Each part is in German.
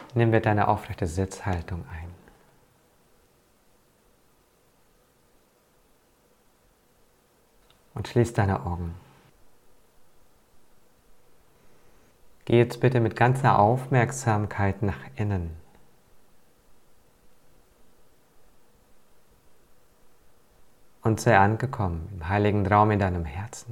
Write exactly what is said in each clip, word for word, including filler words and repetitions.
Nimm wieder deine aufrechte Sitzhaltung ein. Und schließ deine Augen. Geh jetzt bitte mit ganzer Aufmerksamkeit nach innen. Und sei angekommen im heiligen Raum in deinem Herzen.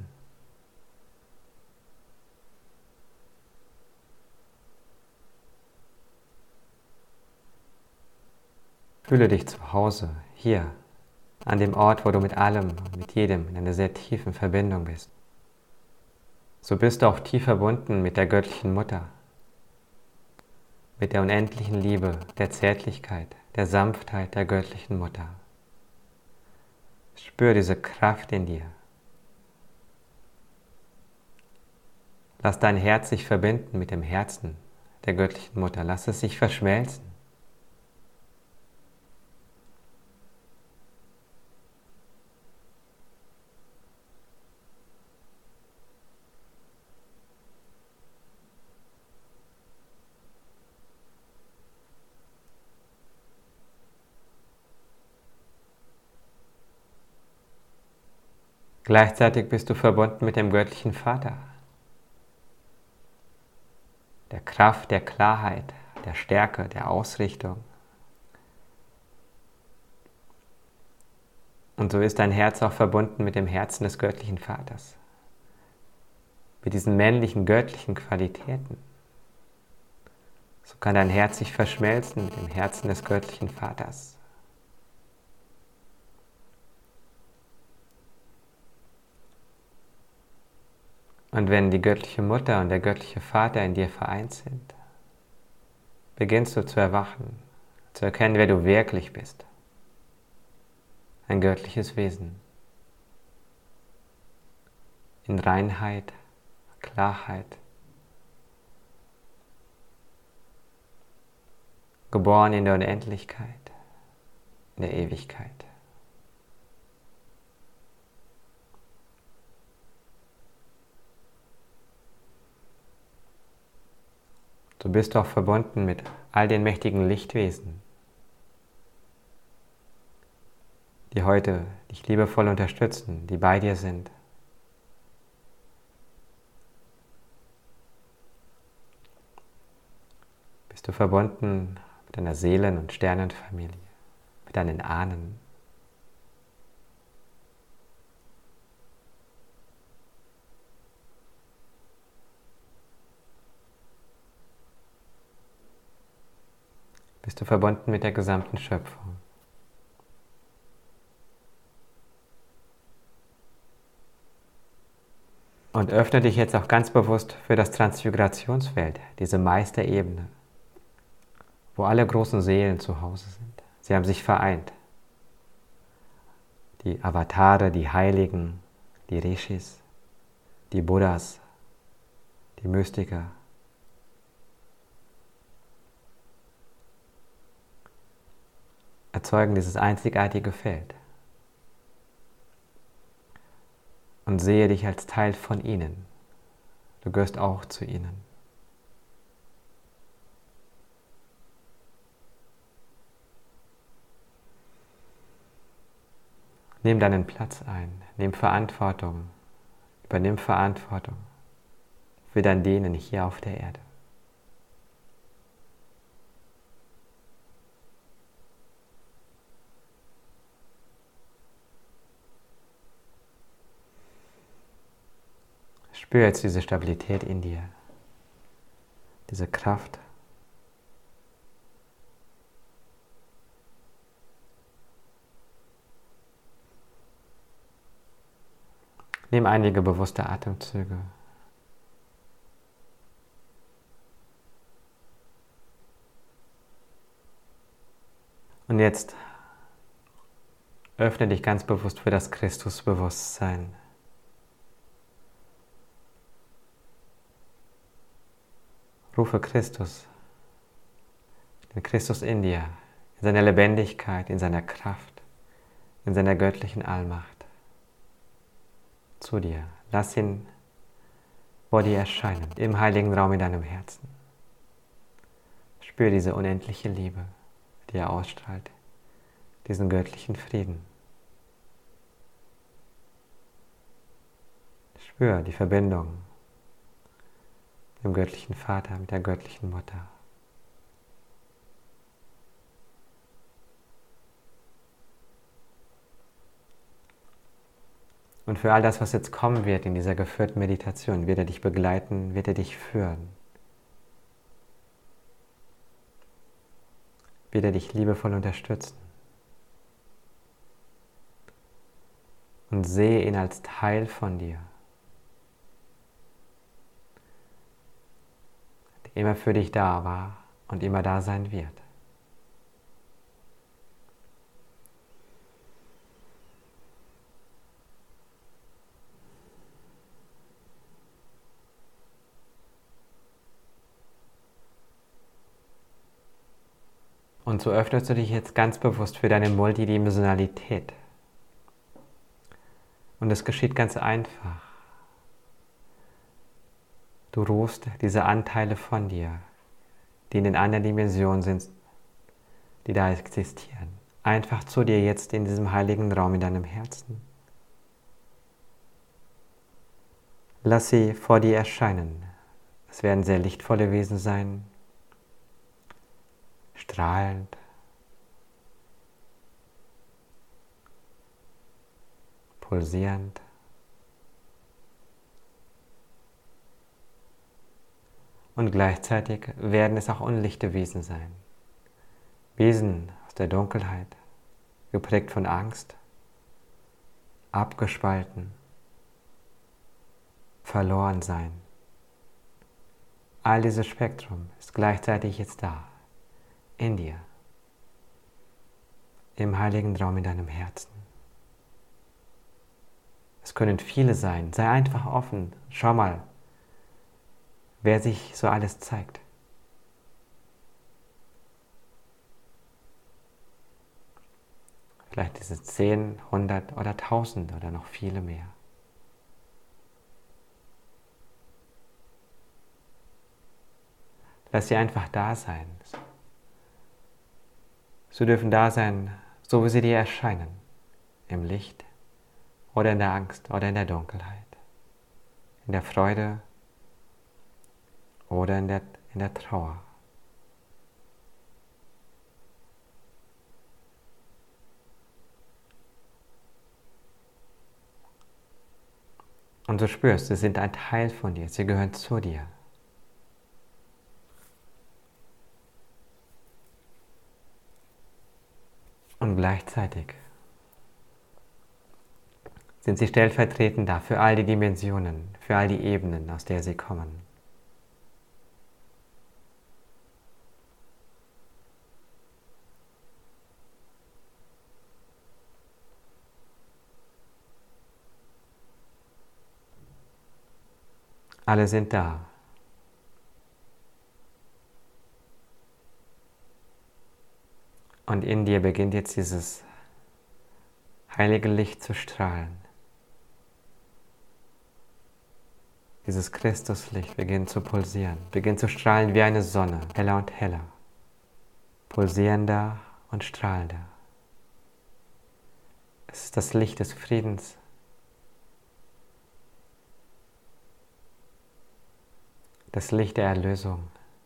Fühle dich zu Hause, hier, an dem Ort, wo du mit allem und mit jedem in einer sehr tiefen Verbindung bist. So bist du auch tief verbunden mit der göttlichen Mutter, mit der unendlichen Liebe, der Zärtlichkeit, der Sanftheit der göttlichen Mutter. Spür diese Kraft in dir. Lass dein Herz sich verbinden mit dem Herzen der göttlichen Mutter. Lass es sich verschmelzen. Gleichzeitig bist du verbunden mit dem göttlichen Vater, der Kraft, der Klarheit, der Stärke, der Ausrichtung. Und so ist dein Herz auch verbunden mit dem Herzen des göttlichen Vaters, mit diesen männlichen, göttlichen Qualitäten. So kann dein Herz sich verschmelzen mit dem Herzen des göttlichen Vaters. Und wenn die göttliche Mutter und der göttliche Vater in dir vereint sind, beginnst du zu erwachen, zu erkennen, wer du wirklich bist. Ein göttliches Wesen. In Reinheit, Klarheit. Geboren in der Unendlichkeit, in der Ewigkeit. So bist du auch verbunden mit all den mächtigen Lichtwesen, die heute dich liebevoll unterstützen, die bei dir sind. Bist du verbunden mit deiner Seelen- und Sternenfamilie, mit deinen Ahnen. Bist du verbunden mit der gesamten Schöpfung. Und öffne dich jetzt auch ganz bewusst für das Transfigurationsfeld, diese Meisterebene, wo alle großen Seelen zu Hause sind. Sie haben sich vereint. Die Avatare, die Heiligen, die Rishis, die Buddhas, die Mystiker. Erzeugen dieses einzigartige Feld. Und sehe dich als Teil von ihnen. Du gehörst auch zu ihnen. Nimm deinen Platz ein, nimm Verantwortung, übernimm Verantwortung für dein Dienen hier auf der Erde. Spür jetzt diese Stabilität in dir, diese Kraft. Nimm einige bewusste Atemzüge. Und jetzt öffne dich ganz bewusst für das Christusbewusstsein. Rufe Christus, den Christus in dir, in seiner Lebendigkeit, in seiner Kraft, in seiner göttlichen Allmacht zu dir. Lass ihn vor dir erscheinen, im heiligen Raum in deinem Herzen. Spür diese unendliche Liebe, die er ausstrahlt, diesen göttlichen Frieden. Spür die Verbindung mit dem göttlichen Vater, mit der göttlichen Mutter. Und für all das, was jetzt kommen wird in dieser geführten Meditation, wird er dich begleiten, wird er dich führen. Wird er dich liebevoll unterstützen. Und sehe ihn als Teil von dir, der immer für dich da war und immer da sein wird. Und so öffnest du dich jetzt ganz bewusst für deine Multidimensionalität. Und es geschieht ganz einfach. Du rufst diese Anteile von dir, die in den anderen Dimensionen sind, die da existieren, einfach zu dir jetzt in diesem heiligen Raum in deinem Herzen. Lass sie vor dir erscheinen. Es werden sehr lichtvolle Wesen sein, strahlend, pulsierend. Und gleichzeitig werden es auch unlichte Wesen sein. Wesen aus der Dunkelheit, geprägt von Angst, abgespalten, verloren sein. All dieses Spektrum ist gleichzeitig jetzt da, in dir, im heiligen Raum in deinem Herzen. Es können viele sein, sei einfach offen, schau mal, wer sich so alles zeigt. Vielleicht ist es zehn, hundert oder tausend oder noch viele mehr. Lass sie einfach da sein. Sie dürfen da sein, so wie sie dir erscheinen, im Licht oder in der Angst oder in der Dunkelheit, in der Freude oder in der, in der Trauer. Und du spürst, sie sind ein Teil von dir, sie gehören zu dir. Und gleichzeitig sind sie stellvertretend da für all die Dimensionen, für all die Ebenen, aus der sie kommen. Alle sind da. Und in dir beginnt jetzt dieses heilige Licht zu strahlen. Dieses Christuslicht beginnt zu pulsieren, beginnt zu strahlen wie eine Sonne, heller und heller, pulsierender und strahlender. Es ist das Licht des Friedens, das Licht der Erlösung,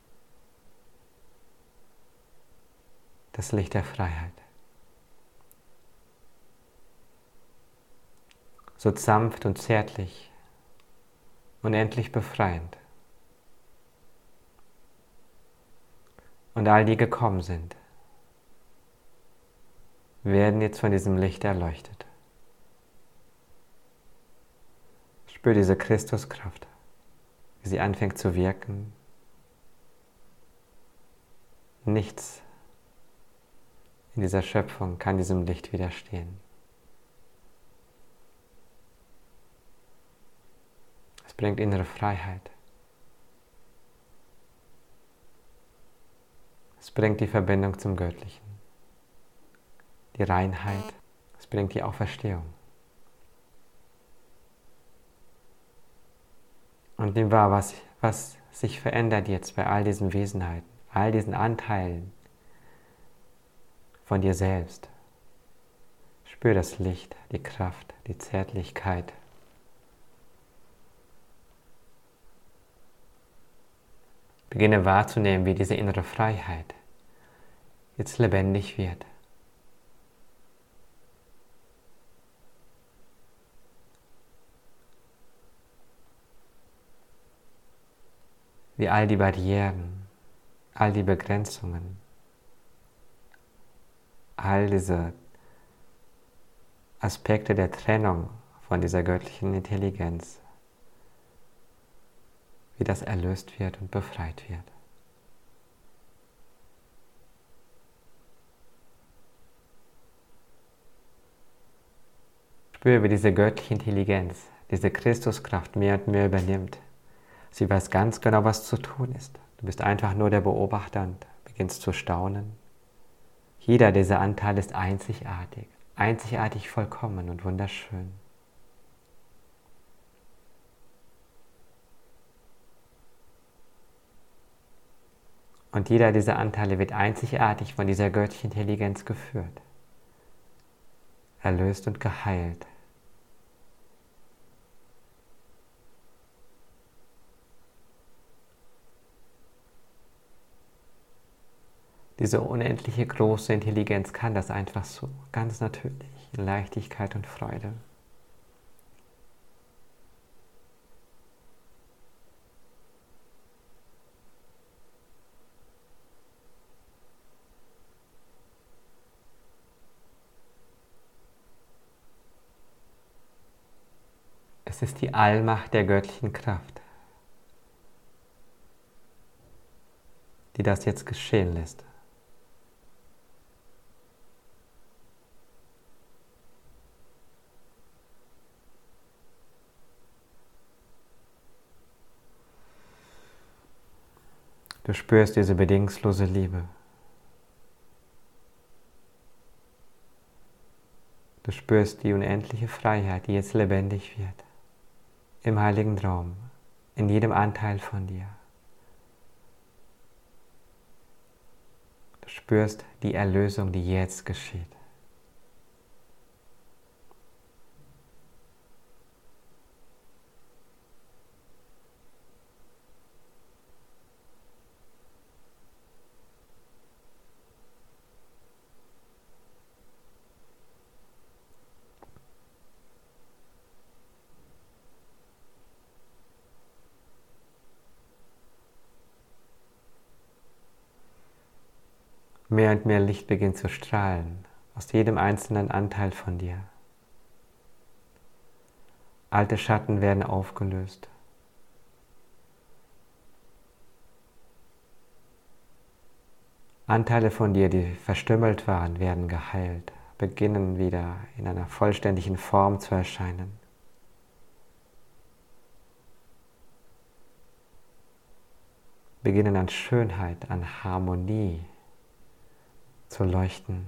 das Licht der Freiheit. So sanft und zärtlich, unendlich befreiend. Und all die gekommen sind, werden jetzt von diesem Licht erleuchtet. Spür diese Christuskraft, wie sie anfängt zu wirken. Nichts in dieser Schöpfung kann diesem Licht widerstehen. Es bringt innere Freiheit. Es bringt die Verbindung zum Göttlichen, die Reinheit. Es bringt die Auferstehung. Und nimm wahr, was, was sich verändert jetzt bei all diesen Wesenheiten, all diesen Anteilen von dir selbst. Spür das Licht, die Kraft, die Zärtlichkeit. Beginne wahrzunehmen, wie diese innere Freiheit jetzt lebendig wird. Wie all die Barrieren, all die Begrenzungen, all diese Aspekte der Trennung von dieser göttlichen Intelligenz, wie das erlöst wird und befreit wird. Spüre, wie diese göttliche Intelligenz, diese Christuskraft mehr und mehr übernimmt. Sie weiß ganz genau, was zu tun ist. Du bist einfach nur der Beobachter und beginnst zu staunen. Jeder dieser Anteile ist einzigartig, einzigartig vollkommen und wunderschön. Und jeder dieser Anteile wird einzigartig von dieser göttlichen Intelligenz geführt, erlöst und geheilt. Diese unendliche große Intelligenz kann das einfach so, ganz natürlich, in Leichtigkeit und Freude. Es ist die Allmacht der göttlichen Kraft, die das jetzt geschehen lässt. Du spürst diese bedingungslose Liebe. Du spürst die unendliche Freiheit, die jetzt lebendig wird. Im heiligen Raum, in jedem Anteil von dir. Du spürst die Erlösung, die jetzt geschieht. Mehr und mehr Licht beginnt zu strahlen aus jedem einzelnen Anteil von dir. Alte Schatten werden aufgelöst. Anteile von dir, die verstümmelt waren, werden geheilt, beginnen wieder in einer vollständigen Form zu erscheinen. Beginnen an Schönheit, an Harmonie zu leuchten.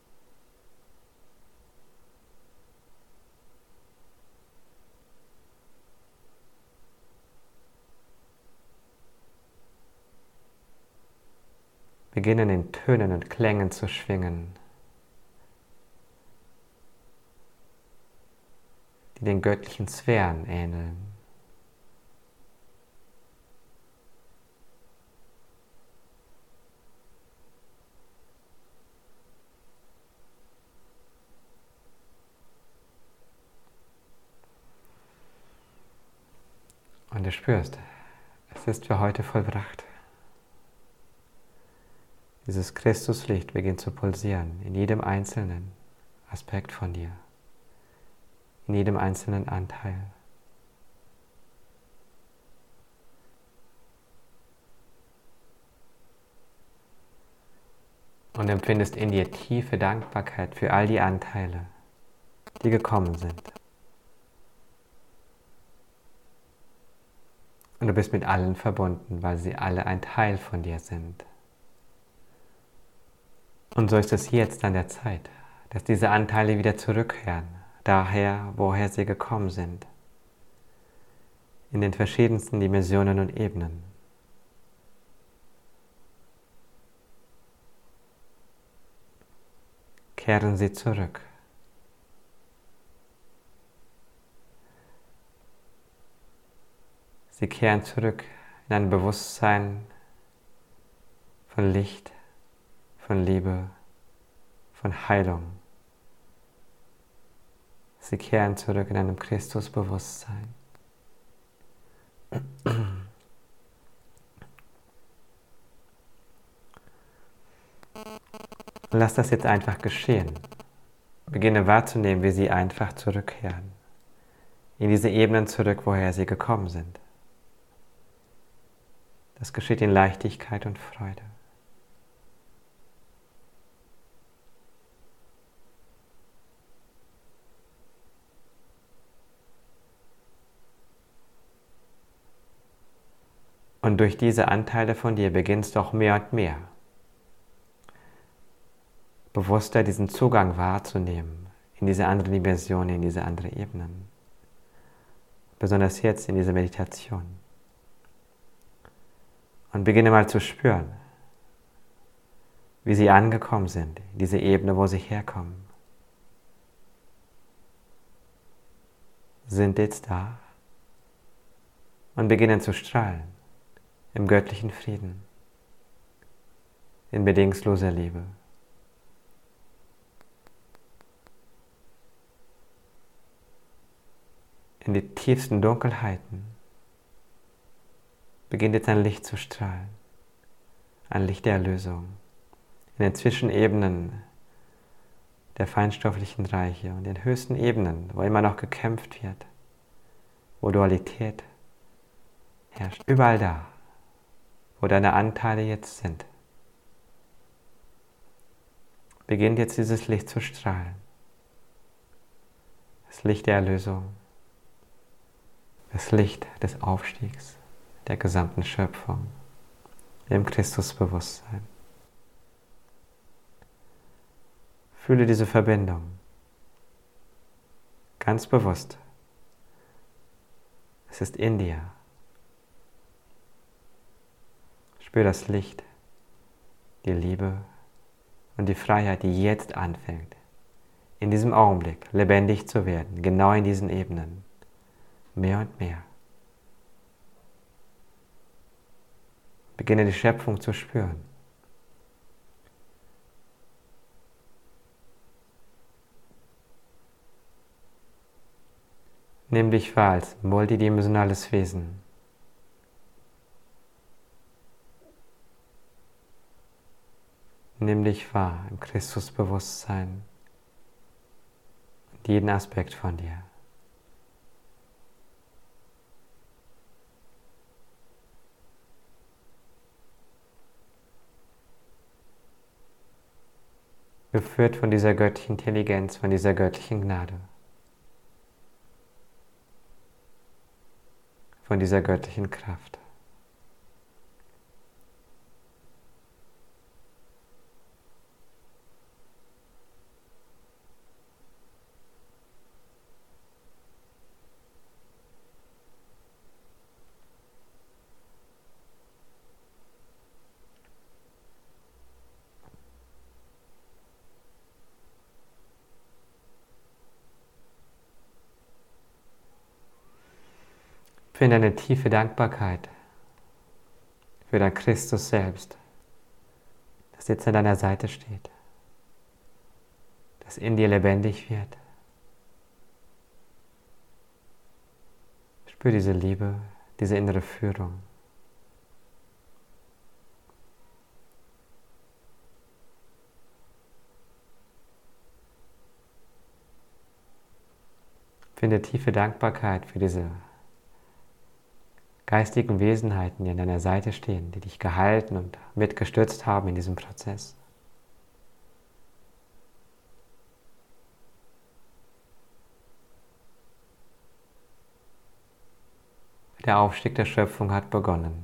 Beginnen in Tönen und Klängen zu schwingen, die den göttlichen Sphären ähneln. Und du spürst, es ist für heute vollbracht. Dieses Christuslicht beginnt zu pulsieren in jedem einzelnen Aspekt von dir, in jedem einzelnen Anteil. Und empfindest in dir tiefe Dankbarkeit für all die Anteile, die gekommen sind. Und du bist mit allen verbunden, weil sie alle ein Teil von dir sind. Und so ist es jetzt an der Zeit, dass diese Anteile wieder zurückkehren, daher, woher sie gekommen sind, in den verschiedensten Dimensionen und Ebenen. kehren sie zurück. Sie kehren zurück in ein Bewusstsein von Licht, von Liebe, von Heilung. Sie kehren zurück in einem Christusbewusstsein. Lass das jetzt einfach geschehen. Beginne wahrzunehmen, wie sie einfach zurückkehren. In diese Ebenen zurück, woher sie gekommen sind. Das geschieht in Leichtigkeit und Freude. Und durch diese Anteile von dir beginnst du auch mehr und mehr bewusster diesen Zugang wahrzunehmen in diese anderen Dimensionen, in diese anderen Ebenen. Besonders jetzt in dieser Meditation. Und beginne mal zu spüren, wie sie angekommen sind, in diese Ebene, wo sie herkommen. Sind jetzt da und beginnen zu strahlen im göttlichen Frieden, in bedingungsloser Liebe. In die tiefsten Dunkelheiten beginnt jetzt ein Licht zu strahlen, ein Licht der Erlösung, in den Zwischenebenen der feinstofflichen Reiche und den höchsten Ebenen, wo immer noch gekämpft wird, wo Dualität herrscht, überall da, wo deine Anteile jetzt sind, beginnt jetzt dieses Licht zu strahlen, das Licht der Erlösung, das Licht des Aufstiegs der gesamten Schöpfung im Christusbewusstsein. Fühle diese Verbindung ganz bewusst. Es ist in dir. Spür das Licht, die Liebe und die Freiheit, die jetzt anfängt, in diesem Augenblick lebendig zu werden, genau in diesen Ebenen. Mehr und mehr. Beginne die Schöpfung zu spüren. Nimm dich wahr als multidimensionales Wesen. Nimm dich wahr im Christusbewusstsein und jeden Aspekt von dir. Geführt von dieser göttlichen Intelligenz, von dieser göttlichen Gnade, von dieser göttlichen Kraft. Finde eine tiefe Dankbarkeit für dein Christus selbst, das jetzt an deiner Seite steht, das in dir lebendig wird. Spür diese Liebe, diese innere Führung. Finde tiefe Dankbarkeit für diese geistigen Wesenheiten, die an deiner Seite stehen, die dich gehalten und mitgestützt haben in diesem Prozess. Der Aufstieg der Schöpfung hat begonnen.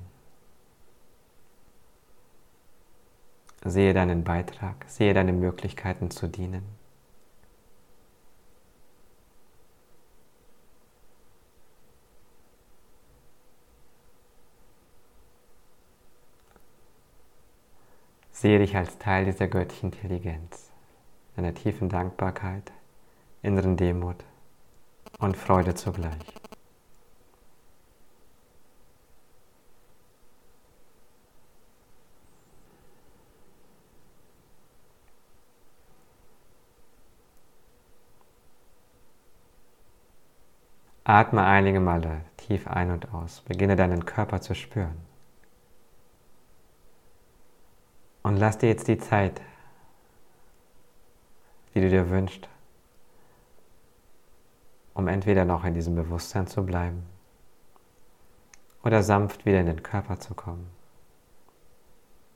Sehe deinen Beitrag, sehe deine Möglichkeiten zu dienen. Sehe dich als Teil dieser göttlichen Intelligenz, einer tiefen Dankbarkeit, inneren Demut und Freude zugleich. Atme einige Male tief ein und aus. Beginne deinen Körper zu spüren. Und lass dir jetzt die Zeit, die du dir wünschst, um entweder noch in diesem Bewusstsein zu bleiben oder sanft wieder in den Körper zu kommen.